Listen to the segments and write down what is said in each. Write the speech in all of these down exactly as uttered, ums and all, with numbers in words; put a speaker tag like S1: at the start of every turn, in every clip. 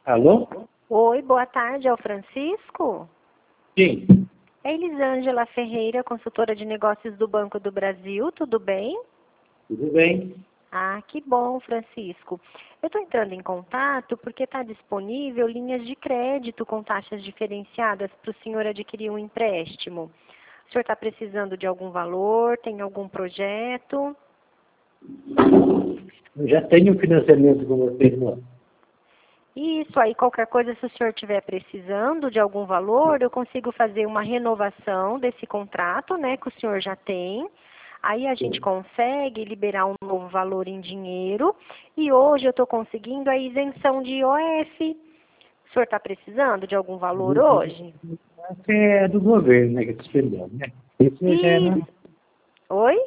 S1: Alô?
S2: Oi, boa tarde, é o Francisco?
S1: Sim.
S2: É Elisângela Ferreira, consultora de negócios do Banco do Brasil, tudo bem?
S1: Tudo bem?
S2: Ah, que bom, Francisco. Eu estou entrando em contato porque está disponível linhas de crédito com taxas diferenciadas para o senhor adquirir um empréstimo. O senhor está precisando de algum valor, tem algum projeto?
S1: Eu já tenho financiamento com vocês, irmão.
S2: Isso, aí qualquer coisa, se o senhor estiver precisando de algum valor, eu consigo fazer uma renovação desse contrato, né, que o senhor já tem. Aí a gente consegue liberar um novo valor em dinheiro e hoje eu estou conseguindo a isenção de I O F. O senhor está precisando de algum valor hoje?
S1: Essa é do governo, né, que está suspendendo, né? Isso já é,
S2: Isso. Oi?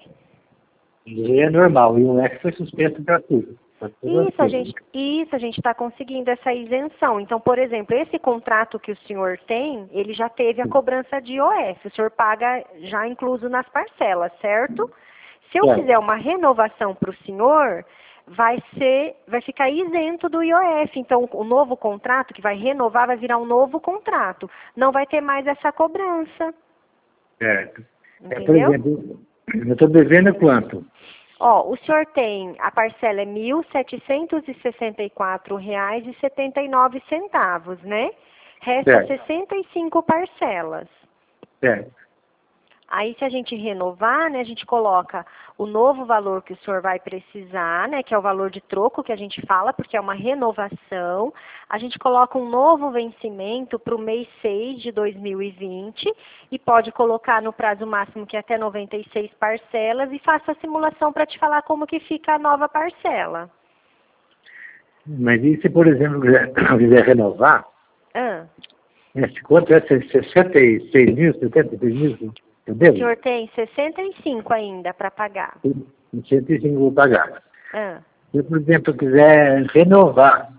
S1: já é normal. E o F foi suspenso para tudo. Pra todas as
S2: Isso, a
S1: coisas.
S2: gente isso, a gente está conseguindo essa isenção. Então, por exemplo, esse contrato que o senhor tem, ele já teve a cobrança de I O F. O senhor paga já incluso nas parcelas, certo? Se eu
S1: Certo.
S2: fizer uma renovação para o senhor, vai ser, vai ficar isento do I O F. Então, o novo contrato que vai renovar vai virar um novo contrato. Não vai ter mais essa cobrança.
S1: Certo. É, por
S2: Entendeu?
S1: exemplo, eu estou devendo quanto?
S2: Ó, o senhor tem, a parcela é mil setecentos e sessenta e quatro reais e setenta e nove centavos, né? Resta
S1: Certo.
S2: sessenta e cinco parcelas.
S1: Certo.
S2: Aí, se a gente renovar, né, a gente coloca o novo valor que o senhor vai precisar, né, que é o valor de troco que a gente fala, porque é uma renovação. A gente coloca um novo vencimento para o mês seis de dois mil e vinte e pode colocar no prazo máximo que é até noventa e seis parcelas e faça a simulação para te falar como que fica a nova parcela.
S1: Mas e se, por exemplo, quiser, quiser renovar,
S2: Ah,
S1: esse quanto é? sessenta e seis mil, setenta e seis mil? Eu
S2: o
S1: devo?
S2: senhor tem sessenta e cinco ainda para pagar.
S1: cento e cinco vou pagar.
S2: Ah.
S1: Se, por exemplo, eu quiser renovar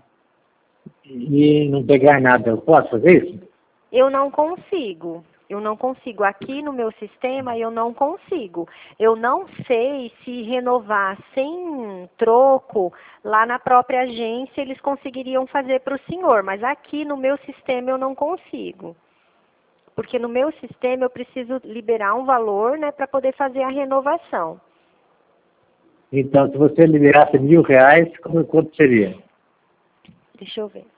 S1: e não pegar nada, eu posso fazer isso?
S2: Eu não consigo. Eu não consigo. Aqui no meu sistema, eu não consigo. Eu não sei se renovar sem troco, lá na própria agência, eles conseguiriam fazer para o senhor. Mas aqui no meu sistema, eu não consigo. Porque no meu sistema, eu preciso liberar um valor, né, para poder fazer a renovação.
S1: Então, se você liberasse mil reais, como, quanto seria?
S2: Deixa eu ver.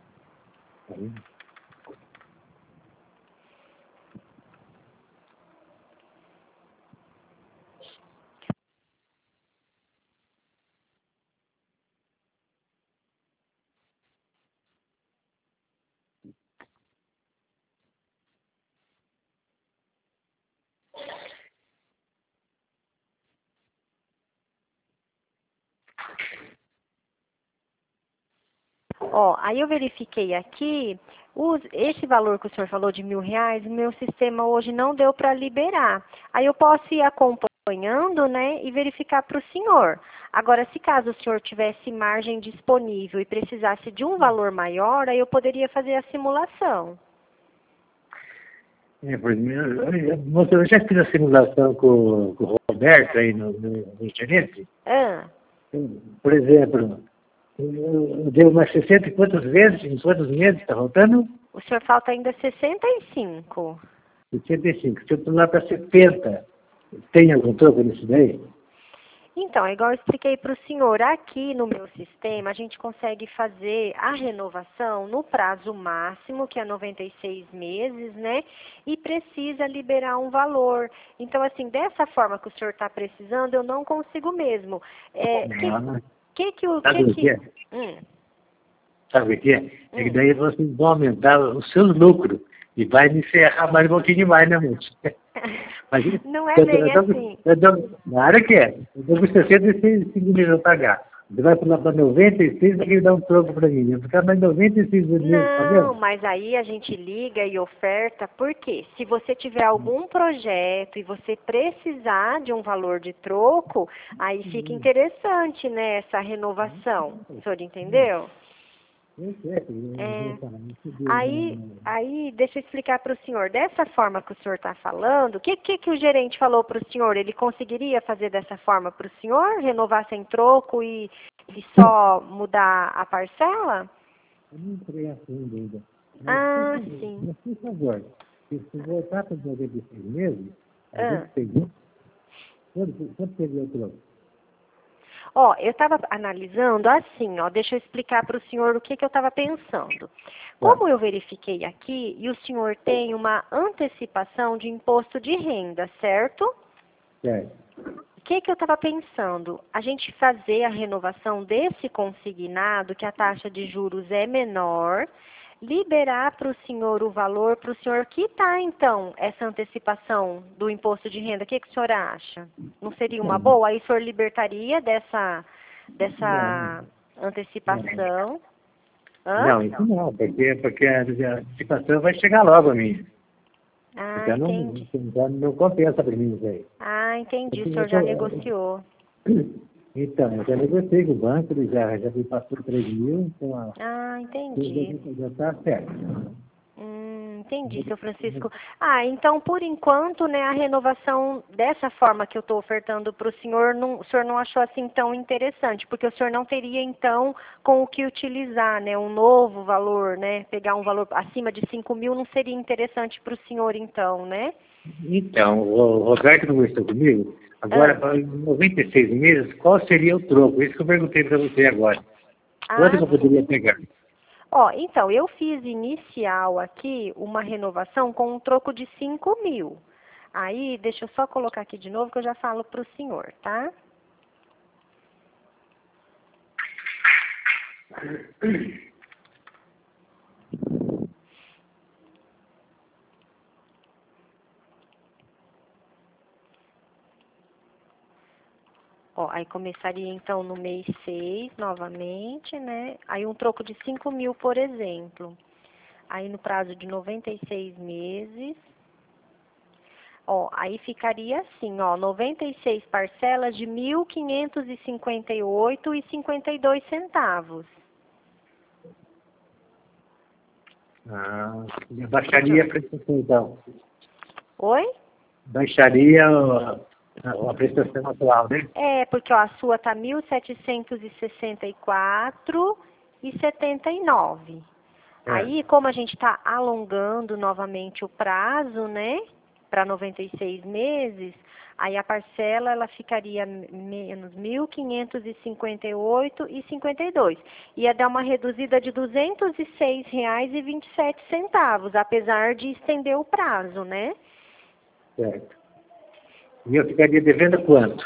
S2: Ó, aí eu verifiquei aqui, os, esse valor que o senhor falou de mil reais, o meu sistema hoje não deu para liberar. Aí eu posso ir acompanhando, né, e verificar para o senhor. Agora, se caso o senhor tivesse margem disponível e precisasse de um valor maior, aí eu poderia fazer a simulação.
S1: É, por exemplo, eu, eu já fiz a simulação com, com o Roberto aí no, no, no internet.
S2: Ah,
S1: Por exemplo, eu devo umas sessenta e quantas vezes, em quantos meses está faltando?
S2: o senhor falta ainda sessenta e cinco.
S1: sessenta e cinco. Se eu pular para setenta, tem algum troco nisso daí?
S2: Então, é igual eu expliquei para o senhor, aqui no meu sistema, a gente consegue fazer a renovação no prazo máximo, que é noventa e seis meses, né? E precisa liberar um valor. Então, assim, dessa forma que o senhor está precisando, eu não consigo mesmo. É, que,
S1: Não.
S2: que que o...
S1: Sabe
S2: Que
S1: o que
S2: que...
S1: é?
S2: Hum,
S1: Sabe o que é? É que
S2: hum.
S1: daí vocês vão aumentar os seus lucros e vai me ferrar mais um pouquinho mais, né, moço? Mas,
S2: Não é
S1: eu,
S2: bem
S1: eu, eu,
S2: assim.
S1: eu, eu, na área que é, eu estou com sessenta e seis milhões a pagar. Você vai pular para noventa e seis, vai querer dar um troco para mim. Eu ficar mais noventa e seis meses
S2: Não,
S1: pagando?
S2: mas aí a gente liga e oferta, porque se você tiver algum projeto e você precisar de um valor de troco, aí fica interessante, né, essa renovação. O senhor entendeu?
S1: Eu sei que eu vou
S2: É.
S1: falar, não sei Deus,
S2: Aí,
S1: não.
S2: aí, deixa eu explicar para o senhor. Dessa forma que o senhor está falando, o que, que, que o gerente falou para o senhor? Ele conseguiria fazer dessa forma para o senhor? Renovar sem troco e, e só mudar a parcela?
S1: Eu não entrei a fundo ainda. Mas,
S2: Ah,
S1: por favor,
S2: sim.
S1: mas, por favor, se se voltar para os noventa e seis meses, a
S2: Ah.
S1: gente pegou. Quanto, quanto seria o troco?
S2: Ó, eu estava analisando assim, ó, deixa eu explicar para o senhor o que, que eu estava pensando.
S1: Tá,
S2: Como eu verifiquei aqui, e o senhor tem uma antecipação de imposto de renda, certo?
S1: certo.
S2: O que, que eu estava pensando? A gente fazer a renovação desse consignado, que a taxa de juros é menor, liberar para o senhor o valor, para o senhor quitar, então, essa antecipação do imposto de renda. O que, que o senhor acha? Não seria uma
S1: Não,
S2: boa? Aí o senhor libertaria dessa,
S1: não,
S2: dessa
S1: não.
S2: antecipação? Hã?
S1: Não, isso não, porque, porque a a antecipação vai chegar logo a mim.
S2: Ah,
S1: Então não,
S2: entendi.
S1: então não compensa para mim isso aí.
S2: Ah, entendi.
S1: Porque
S2: O
S1: eu
S2: senhor já
S1: tô-
S2: negociou.
S1: Então, eu já negociei com o banco, ele já, já me passou três mil, então a
S2: Ah,
S1: coisa
S2: entendi.
S1: já está certo.
S2: Hum, entendi, seu Francisco. Ah, então, por enquanto, né, a renovação dessa forma que eu estou ofertando para o senhor, não, o senhor não achou assim tão interessante, porque o senhor não teria, então, com o que utilizar, né, um novo valor, né, pegar um valor acima de cinco mil não seria interessante para o senhor, então, né?
S1: Então, o Roberto conversou comigo, agora
S2: Ah,
S1: para noventa e seis meses, qual seria o troco? Isso que eu perguntei para você agora. Quanto
S2: ah,
S1: que eu
S2: sim.
S1: poderia pegar?
S2: Ó, então, eu fiz inicial aqui uma renovação com um troco de cinco mil. Aí, deixa eu só colocar aqui de novo que eu já falo para o senhor, tá? Ó, aí começaria então no mês seis novamente, né? Aí um troco de cinco mil, por exemplo. Aí no prazo de noventa e seis meses. Ó, aí ficaria assim, ó, noventa e seis parcelas de mil quinhentos e cinquenta e oito e cinquenta e dois centavos.
S1: Ah,
S2: Deixa
S1: baixaria a
S2: eu...
S1: prestação, então.
S2: Oi?
S1: Baixaria a, a, a prestação atual, né?
S2: É, porque ó, a sua tá mil setecentos e sessenta e quatro e setenta e nove.
S1: É,
S2: Aí, como a gente está alongando novamente o prazo, né, para noventa e seis meses, aí a parcela ela ficaria menos mil quinhentos e cinquenta e oito e cinquenta e dois. Ia dar uma reduzida de duzentos e seis reais e vinte e sete centavos, apesar de estender o prazo, né?
S1: certo. E eu ficaria devendo quanto?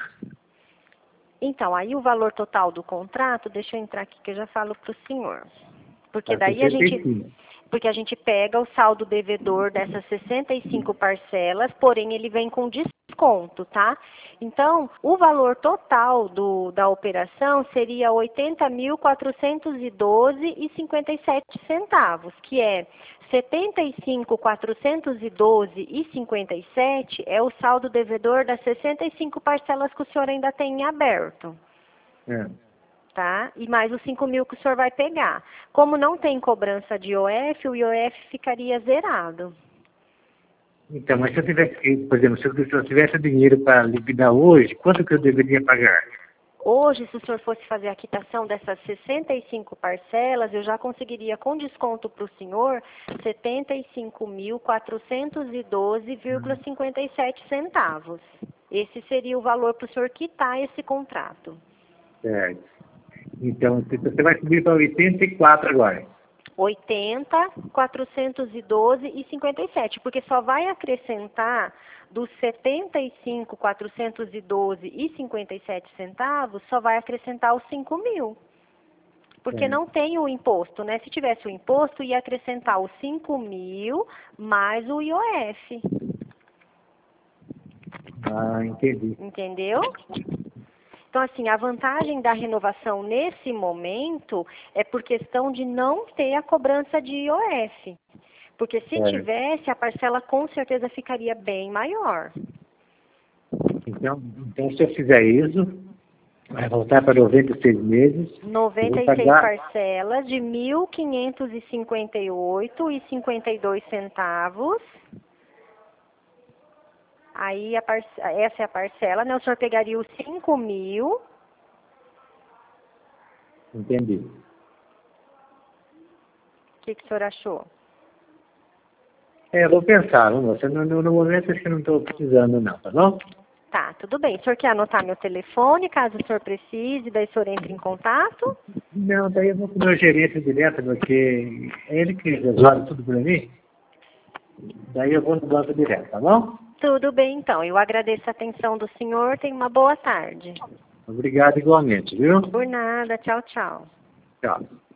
S2: Então, aí o valor total do contrato, deixa eu entrar aqui que eu já falo para o senhor. Porque
S1: Tá,
S2: daí a
S1: sessenta
S2: gente
S1: e cinco.
S2: porque a gente pega o saldo devedor dessas sessenta e cinco parcelas, porém ele vem com desconto, tá? Então, o valor total do, da operação seria oitenta mil quatrocentos e doze reais e cinquenta e sete centavos, que é setenta e cinco mil quatrocentos e doze reais e cinquenta e sete é o saldo devedor das sessenta e cinco parcelas que o senhor ainda tem em aberto.
S1: É.
S2: Tá? E mais os cinco mil que o senhor vai pegar. Como não tem cobrança de I O F, o I O F ficaria zerado.
S1: Então, mas se eu tivesse, que, por exemplo, se eu, se eu tivesse dinheiro para liquidar hoje, quanto que eu deveria pagar?
S2: Hoje, se o senhor fosse fazer a quitação dessas sessenta e cinco parcelas, eu já conseguiria, com desconto para o senhor, setenta e cinco mil quatrocentos e doze vírgula cinquenta e sete centavos. Esse seria o valor para o senhor quitar esse contrato.
S1: Certo. Então, você você vai subir para oitenta e quatro agora.
S2: oitenta, quatrocentos e doze e cinquenta e sete, porque só vai acrescentar dos setenta e cinco, quatrocentos e doze e cinquenta e sete centavos, só vai acrescentar os cinco mil. Porque
S1: Certo.
S2: não tem o imposto, né? Se tivesse o imposto, ia acrescentar os cinco mil mais o I O F.
S1: Ah, entendi.
S2: Entendeu? Então, assim, a vantagem da renovação nesse momento é por questão de não ter a cobrança de I O F. Porque se
S1: Certo.
S2: tivesse, a parcela com certeza ficaria bem maior.
S1: Então, então, se eu fizer isso, vai voltar para noventa e seis meses, eu vou
S2: noventa e seis
S1: pagar.
S2: parcelas de mil quinhentos e cinquenta e oito reais e cinquenta e dois centavos. Aí, a parce... essa é a parcela, né? O senhor pegaria os cinco mil.
S1: Entendi.
S2: que, que o senhor achou?
S1: É, eu vou pensar, não, moça. No, no, no momento acho que não estou precisando não, tá bom?
S2: Tá, tudo bem. O senhor quer anotar meu telefone, caso o senhor precise, daí o senhor entre em contato?
S1: Não, daí eu vou com o meu gerente direto, porque é ele que resolve tudo para mim. Daí eu vou no banco direto, tá bom?
S2: Tudo bem, então. Eu agradeço a atenção do senhor. Tenha uma boa tarde.
S1: Obrigado igualmente, viu?
S2: Por nada. Tchau, tchau.
S1: Tchau.